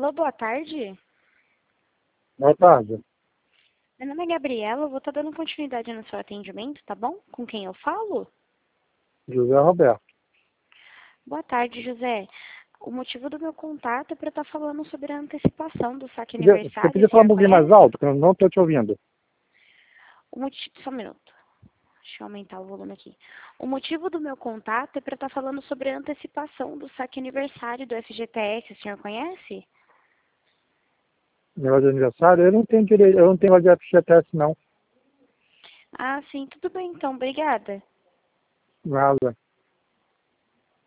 Alô, boa tarde. Boa tarde. Meu nome é Gabriela, eu vou estar dando continuidade no seu atendimento, tá bom? Com quem eu falo? José Roberto. Boa tarde, José. O motivo do meu contato é para estar falando sobre a antecipação do saque Você aniversário, podia o falar senhor um pouquinho mais conhece? alto, que eu não estou te ouvindo. Só um minuto. Deixa eu aumentar o volume aqui. O motivo do meu contato é para estar falando sobre a antecipação do saque aniversário do FGTS, o senhor conhece? Negócio de aniversário, eu não tenho direito, eu não tenho negócio de FGTS, não. Ah, sim, tudo bem então, obrigada. Nada.